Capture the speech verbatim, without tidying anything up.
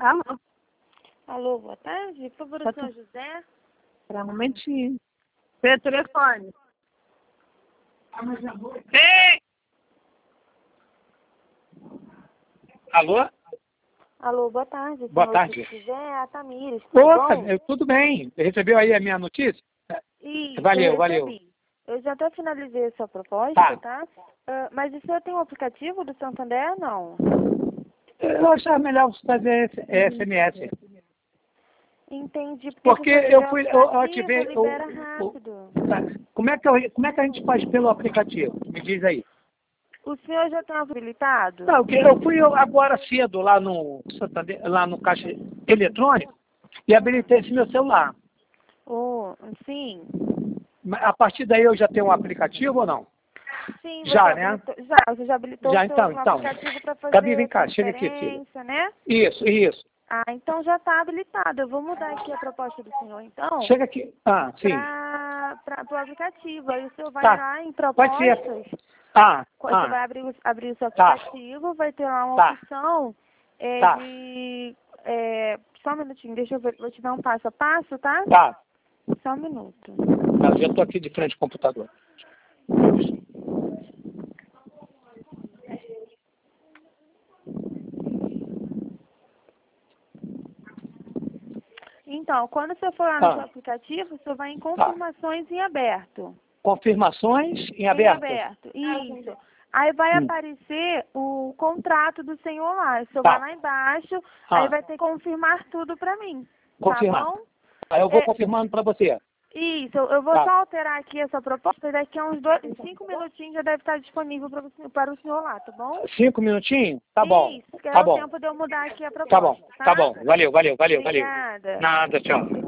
Alô? Alô, boa tarde. Por favor, o senhor José? Espera um momentinho. Pelo telefone. Ei! Alô? Alô, boa tarde. Boa senhor tarde. José, é a Tamires, tudo Opa, bom? eu- tudo bem. Recebeu aí a minha notícia? Isso, Valeu, eu valeu. recebi. Eu já até finalizei a sua proposta, Tá. tá? Ah, mas o senhor tem um aplicativo do Santander, não? Eu achava melhor você fazer esse- S M S. Entendi. Porque, Porque se você eu tiver fui, eu aplicativo, ativei... o- libera o- rápido. tá. Como, é que eu, como é que a gente faz pelo aplicativo? Me diz aí. O senhor já tem habilitado? Não, que eu fui eu agora cedo lá no, Santander, lá no caixa eletrônico e habilitei esse meu celular. Oh, sim. Mas a partir daí eu já tenho um aplicativo ou não? Sim, Já, você né? habilitou, já, você já habilitou Já, o seu então, então. aplicativo para fazer Gabi, vem cá, chega aqui, filha. transferência, né? Isso, isso. Ah, então já está habilitado. Eu vou mudar aqui a proposta do senhor, então, Chega aqui. Ah, sim. para o aplicativo. Aí o senhor vai Tá. lá em Pode ser. propostas, Ah, você ah, vai abrir, o- abrir o seu Tá. aplicativo, vai ter lá uma Tá. opção é, Tá. de... é, só um minutinho, deixa eu ver, vou te dar um passo a passo, tá? tá. Só um minuto. Eu já estou aqui de frente ao computador. Então, quando você for lá no Ah. seu aplicativo, você vai em confirmações em aberto. Confirmações em Em aberto? aberto, isso. Aí vai Hum. aparecer o contrato do senhor lá. O senhor Tá. vai lá embaixo, Ah. aí vai ter que confirmar tudo pra mim. Confirmar. Tá bom? Aí eu vou É, confirmando para você. isso, eu eu vou Tá. só alterar aqui essa proposta e daqui a uns dois, cinco minutinhos já deve estar disponível pra você- para o senhor lá, tá bom? Cinco minutinhos? Tá bom. Isso, que é Tá o bom. tempo de eu mudar aqui a proposta, Tá bom. tá? Tá bom. Valeu, valeu, valeu, valeu. Obrigada. Nada, tchau.